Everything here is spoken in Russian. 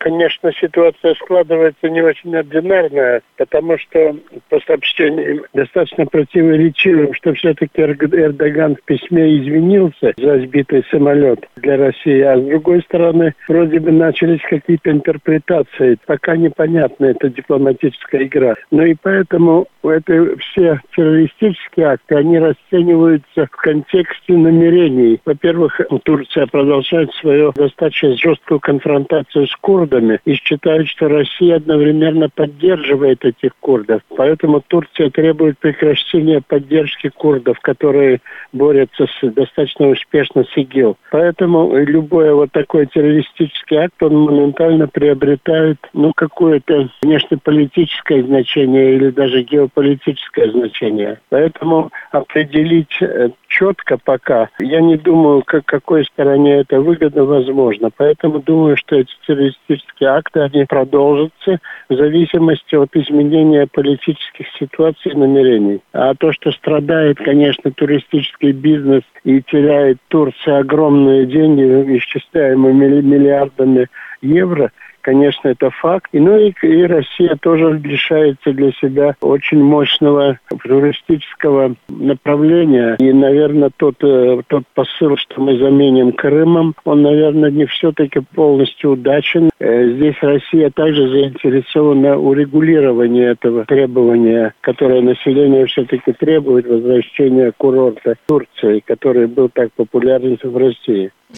Конечно, ситуация складывается не очень ординарная, потому что по сообщениям достаточно противоречивым, что все-таки Эрдоган в письме извинился за сбитый самолет для России, а с другой стороны, вроде бы начались какие-то интерпретации. Пока непонятно, это дипломатическая игра. Ну и поэтому все террористические акты, они расцениваются в контексте намерений. Во-первых, Турция продолжает свою достаточно жесткую конфронтацию с курдами и считает, что Россия одновременно поддерживает этих курдов. Поэтому Турция требует прекращения поддержки курдов, которые борются достаточно успешно с ИГИЛ. Поэтому любой вот такой террористический акт, он моментально приобретает, какое-то внешнеполитическое значение или даже геополитическое значение. Поэтому определить четко пока, я не думаю, какой стороне это выгодно возможно. Поэтому думаю, что эти террористические акты, они продолжатся в зависимости от изменения политических ситуаций и намерений. А то, что страдает, конечно, туристический бизнес и теряет Турция огромные деньги, исчисляемые миллиардами евро, конечно, это факт. И Россия тоже лишается для себя очень мощного туристического направления. И, наверное, тот посыл, что мы заменим Крымом, он, наверное, не все-таки полностью удачен. Здесь Россия также заинтересована в урегулировании этого требования, которое население все-таки требует возвращения курорта Турции, который был так популярен в России.